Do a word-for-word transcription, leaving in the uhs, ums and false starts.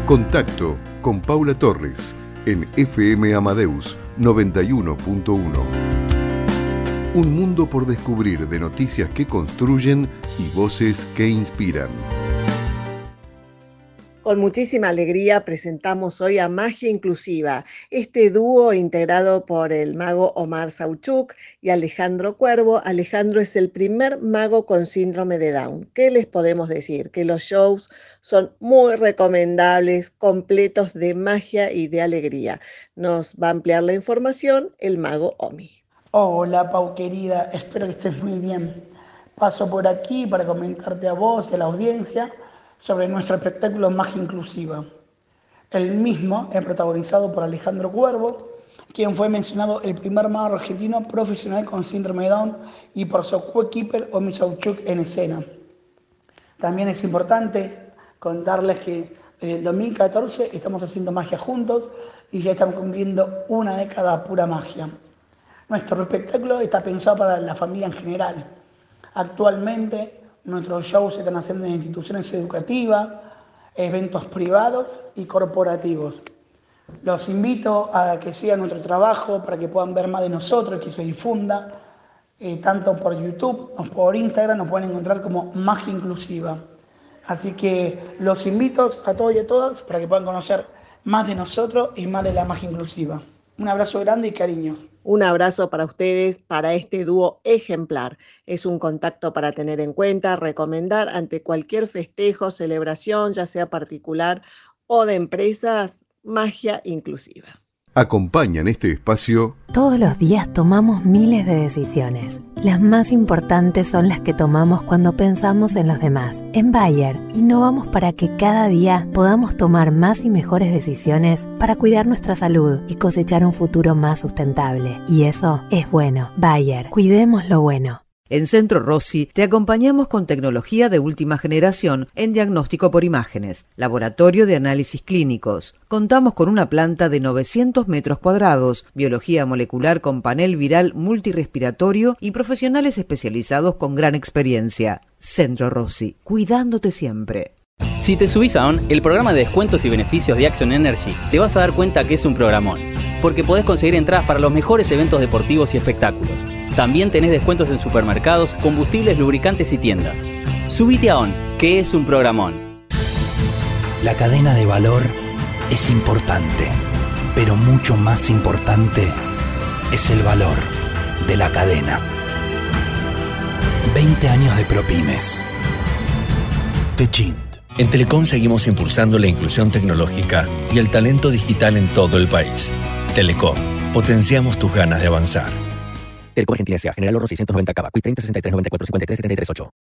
Contacto con Paula Torres en F M Amadeus noventa y uno punto uno. Un mundo por descubrir de noticias que construyen y voces que inspiran. Con muchísima alegría presentamos hoy a Magia Inclusiva, este dúo integrado por el mago Omar Sauchuk y Alejandro Cuervo. Alejandro es el primer mago con síndrome de Down. ¿Qué les podemos decir? Que los shows son muy recomendables, completos de magia y de alegría. Nos va a ampliar la información el mago Omi. Hola Pau querida, espero que estés muy bien. Paso por aquí para comentarte a vos y a la audiencia sobre nuestro espectáculo Magia Inclusiva. El mismo es protagonizado por Alejandro Cuervo, quien fue mencionado el primer mago argentino profesional con síndrome de Down, y por su coequiper Omi Sauchuk en escena. También es importante contarles que desde el dos mil catorce estamos haciendo magia juntos y ya estamos cumpliendo una década pura magia. Nuestro espectáculo está pensado para la familia en general. Actualmente nuestros shows se están haciendo en instituciones educativas, eventos privados y corporativos. Los invito a que sigan nuestro trabajo para que puedan ver más de nosotros, que se difunda, eh, tanto por YouTube o por Instagram, nos pueden encontrar como Magia Inclusiva. Así que los invito a todos y a todas para que puedan conocer más de nosotros y más de la magia inclusiva. Un abrazo grande y cariños. Un abrazo para ustedes, para este dúo ejemplar. Es un contacto para tener en cuenta, recomendar ante cualquier festejo, celebración, ya sea particular o de empresas, Magia Inclusiva. Acompañan este espacio. Todos los días tomamos miles de decisiones. Las más importantes son las que tomamos cuando pensamos en los demás. En Bayer, innovamos para que cada día podamos tomar más y mejores decisiones para cuidar nuestra salud y cosechar un futuro más sustentable. Y eso es bueno. Bayer, cuidemos lo bueno. En Centro Rossi te acompañamos con tecnología de última generación en diagnóstico por imágenes, laboratorio de análisis clínicos. Contamos con una planta de novecientos metros cuadrados, biología molecular con panel viral multirrespiratorio y profesionales especializados con gran experiencia. Centro Rossi, cuidándote siempre. Si te subís a ON, el programa de descuentos y beneficios de Action Energy, te vas a dar cuenta que es un programón, porque podés conseguir entradas para los mejores eventos deportivos y espectáculos. También tenés descuentos en supermercados, combustibles, lubricantes y tiendas. Subite a ON, que es un programón. La cadena de valor es importante, pero mucho más importante es el valor de la cadena. veinte años de ProPymes. Techint. En Telecom seguimos impulsando la inclusión tecnológica y el talento digital en todo el país. Telecom, potenciamos tus ganas de avanzar. Telecom Argentina S A, General Oro seiscientos noventa Cava, Q treinta sesenta y tres noventa y cuatro cincuenta y tres setenta y tres ocho.